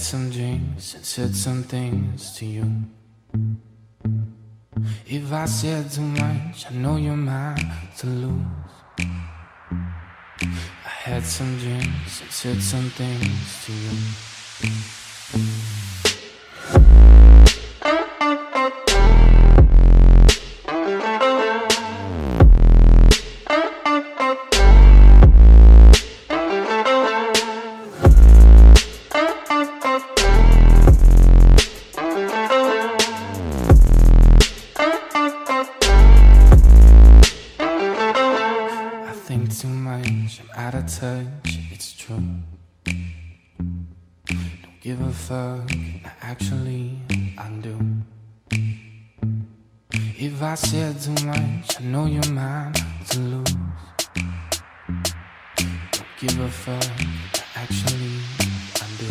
some drinks and said some things to you. If I said too much, I know you're mine to lose. I had some drinks and said some things to you. Too much, I'm out of touch, it's true. Don't give a fuck, actually I do. If I said too much, I know you're mine to lose. Don't give a fuck, actually I do.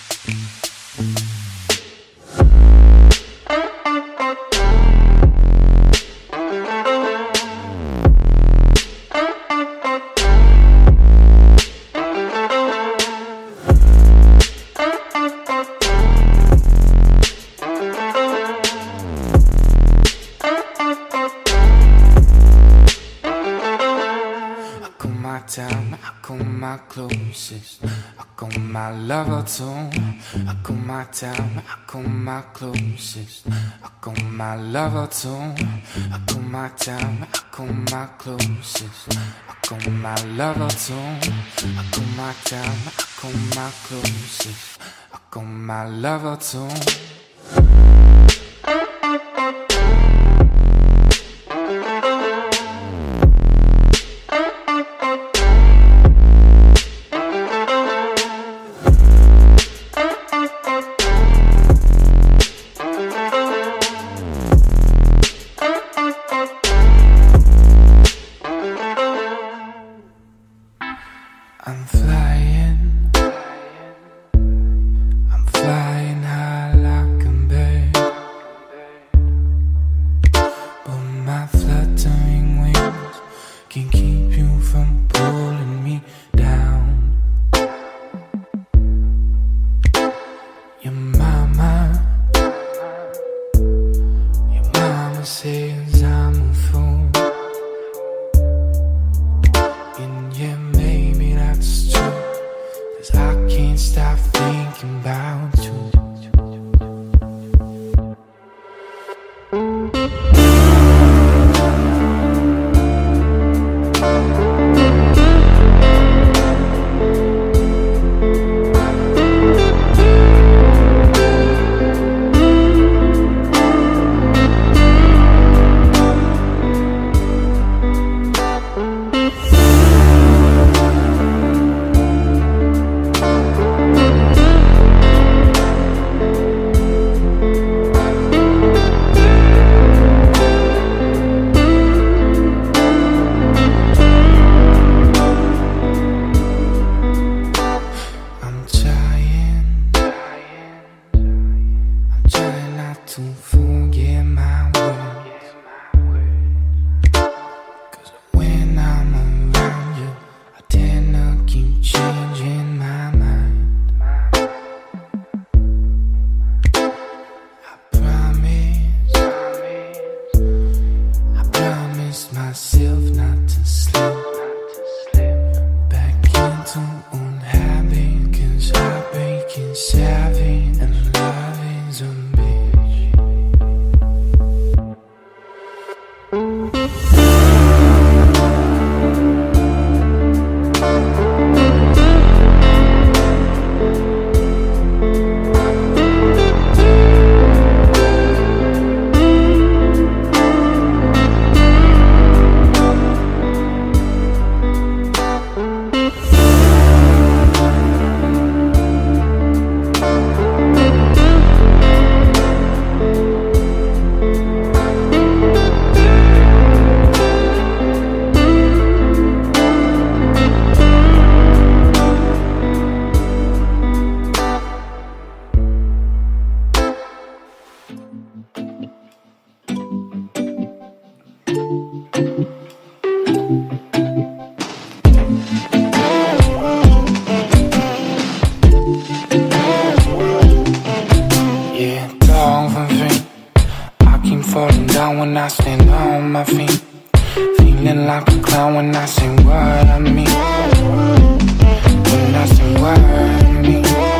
I call my closest, I call my lover too. I call my time, I call my closest, I call my lover too. I call my time, I call my closest, I call my lover too. I call my time, I call my closest, I call my lover too. I'm flying high like a bird, but my fluttering wings can keep you from pulling me down. Your mama says I'm a fool, and yeah, maybe that's true, 'cause I can't stop thinking about you. To forget my words, 'cause when I'm around you, I tend to keep changing my mind. I promised myself not to slip back into old habit, 'cause heartbreak is savage and love is a bitch. down when I stand on my feet. Feeling like a clown when I say what I mean. When I say what I mean.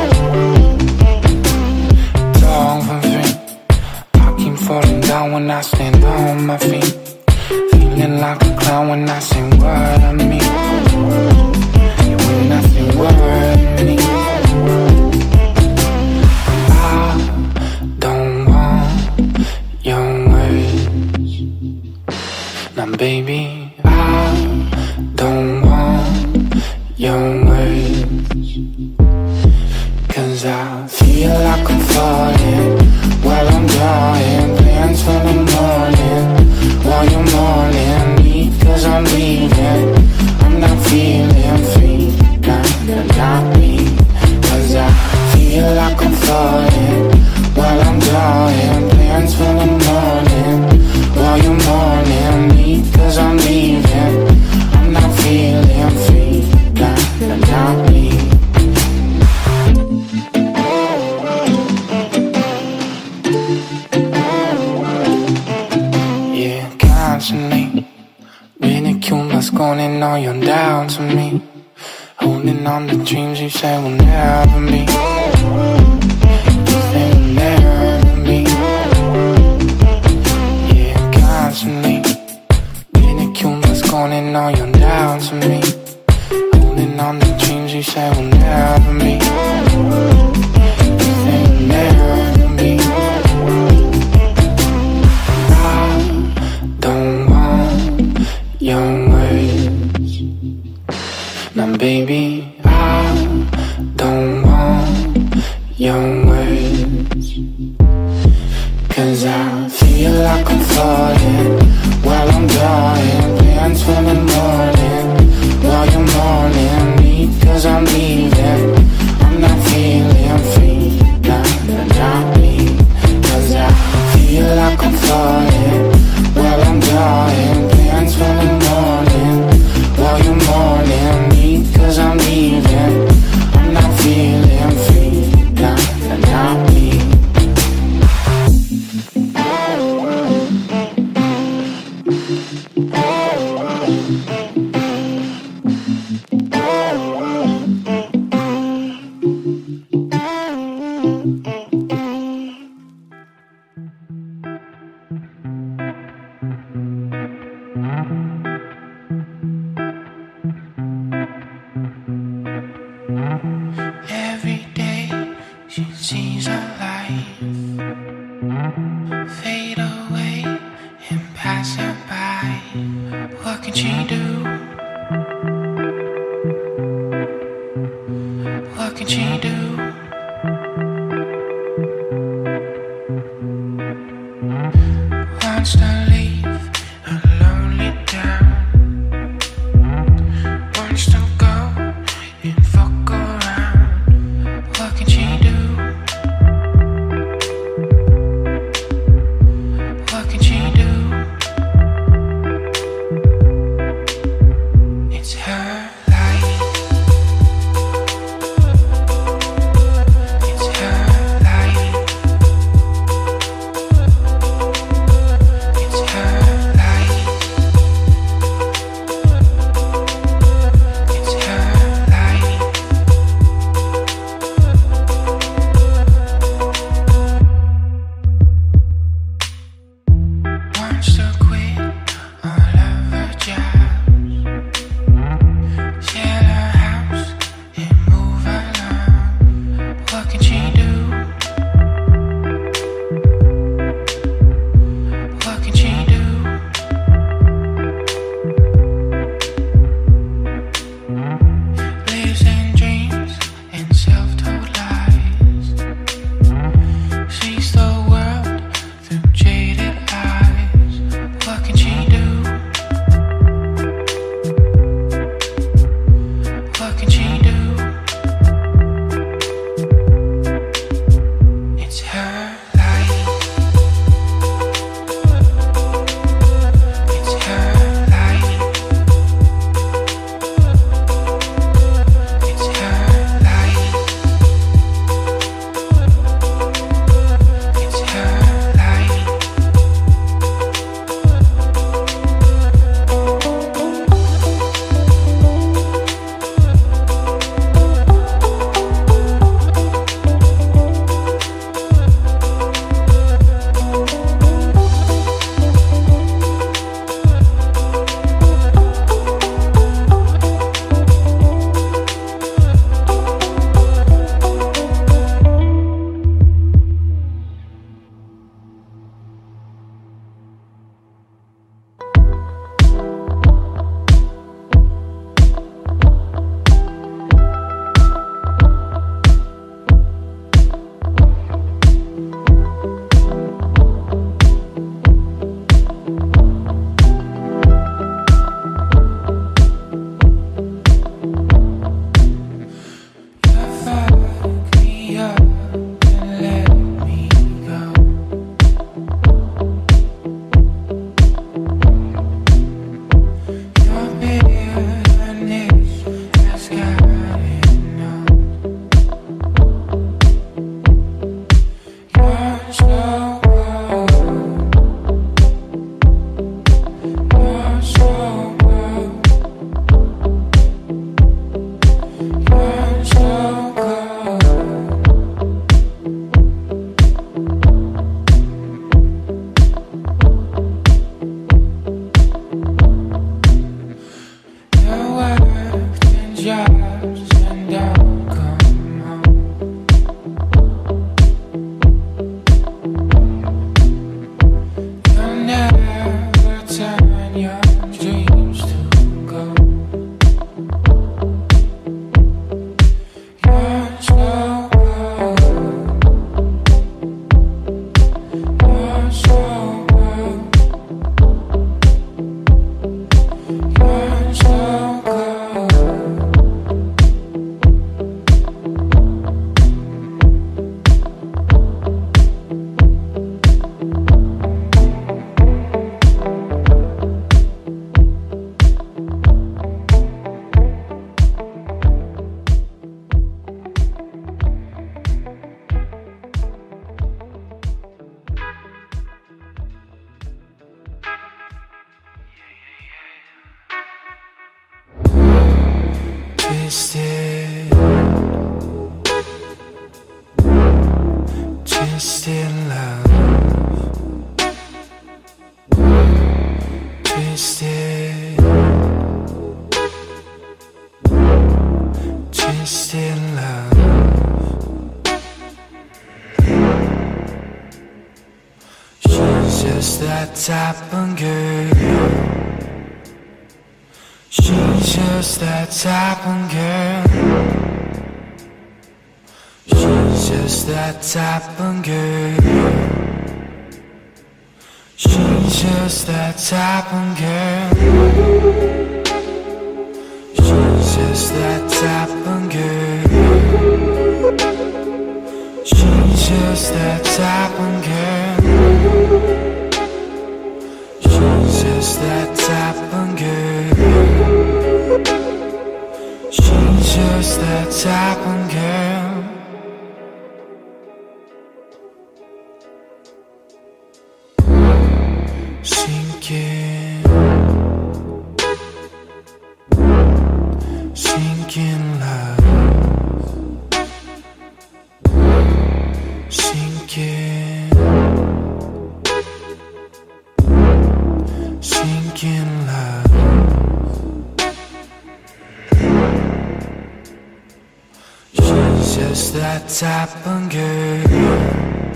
Dog for free. I keep falling down when I stand on my feet. Feeling like a clown when I say what I mean. When I say what I mean. Now baby, I don't want your words, 'cause I feel like I'm falling while I'm drawing plans for the morning. While you're mourning me 'cause I'm leaving, I'm not feeling free, not me. 'Cause I feel like I'm falling while I'm drawing plans for the morning. While you're mourning me 'cause I'm leaving, I'm not feeling free, not me. Yeah, constantly ridicule by scorning all you're down to me. Holding on to dreams you say will never be. You say will never be. Yeah, constantly ridicule by scorning all you're down to me. Holding on to dreams you say will never be. You say will never be. I don't want your words. Now baby, I don't want your words, 'cause I feel like I'm falling while I'm drawing plans for the morning. While you're mourning me 'cause I'm leaving, I'm not feeling free, not me. 'Cause I feel like I'm falling while I'm drawing plans for the morning. While you're mourning me 'cause I'm leaving, I'm not feeling free, not me. Every day she sees her life fade away and pass her by. What can she do? What can she do? Wants to leave a lonely town. Wants to go and fuck around. What can she do? What can she do? Twisted, twisted love. Twisted, twisted love. She's just that type of girl. She's just that type of girl. She's just that type of girl. She's just that type of girl. She's just that type of girl. She's just that type of girl. She's just that type of girl. She's just that type of girl. Sinking, sinking love. Sinking, sinking love. She's just that type of girl.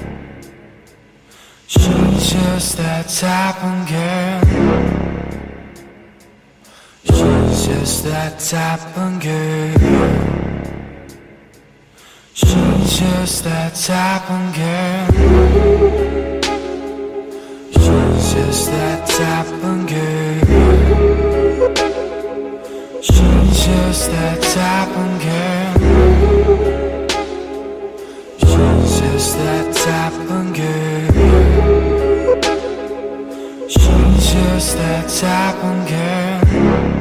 She's just that type of girl. She's just that type of girl. She's just that type of girl. She's just that type of girl. She's just that type of girl. She's just that type of girl. She's just that type of girl.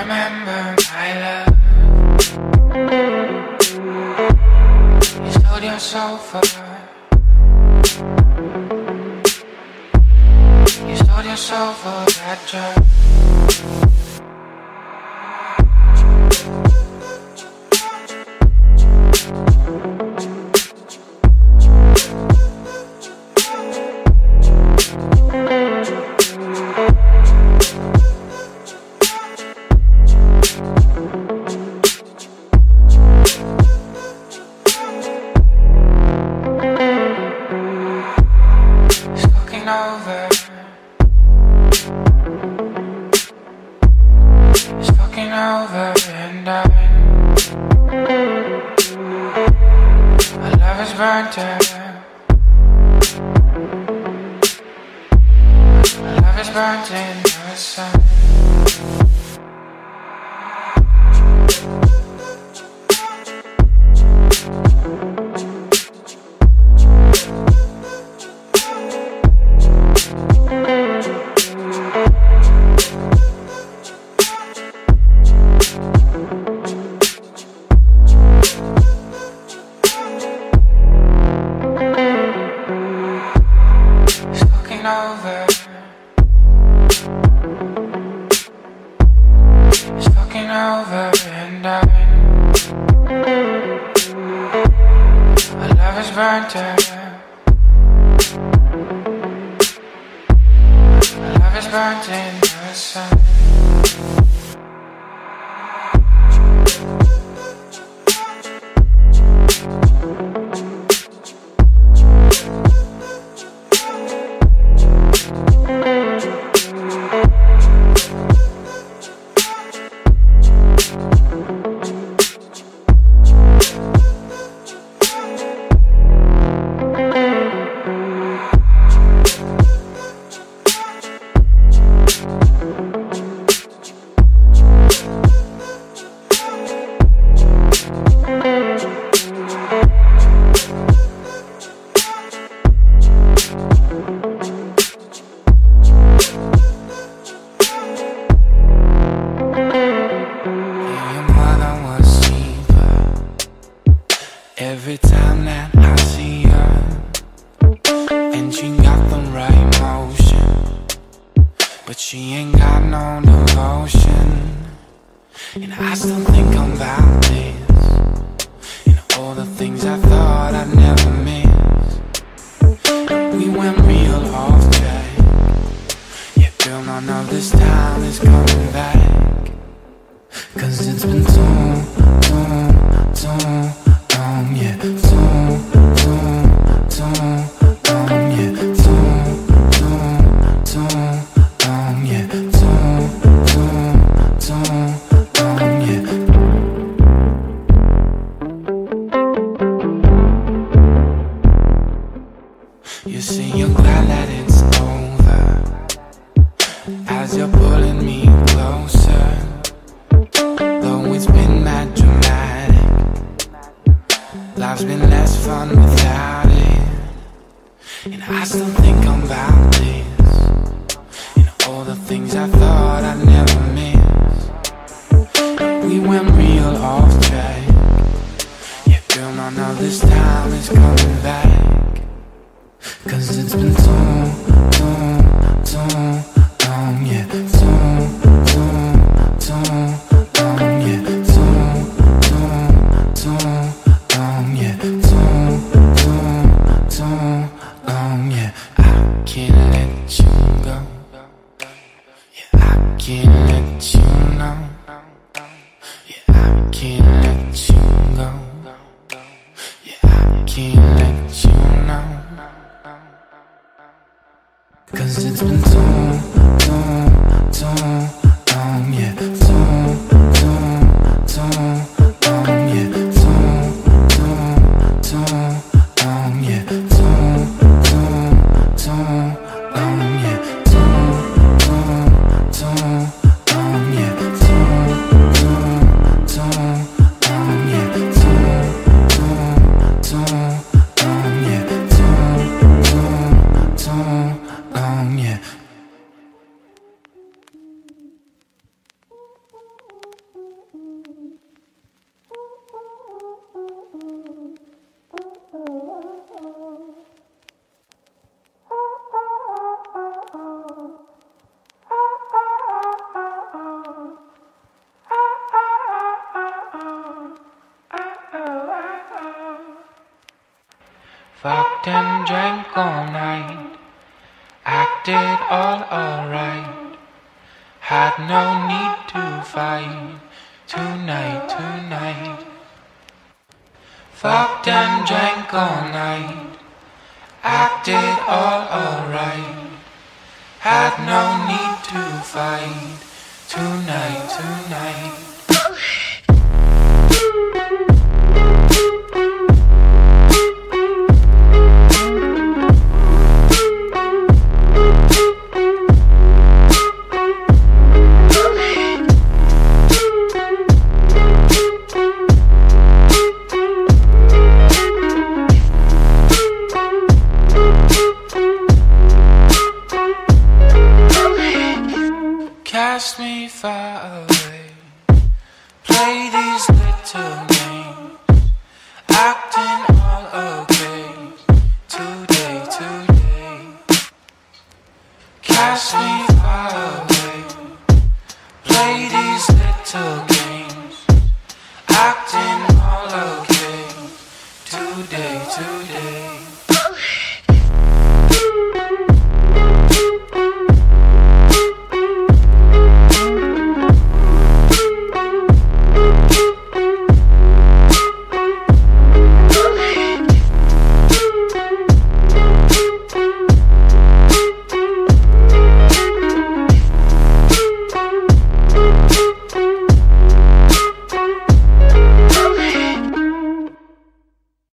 remember my love. You sold your soul for her. You sold your soul for that drug. Over and done. My love is burnt out. My love is burnt in the sun. Over. It's fucking over and done. My love is burnt out. My love is burnt in the sun. Every time that I see her, and she got the right motion, but she ain't got no devotion. And I still think about this, and all the things I thought I'd never miss. We went real off track. Yeah, girl, none of this time is coming back. 'Cause it's been too long, yeah, too long, yeah, too long, yeah, Fucked and drank all night, acted all alright. Had no need to fight tonight. Fucked and drank all night, acted all alright. Had no need to fight tonight. Cast me far away, play these little games.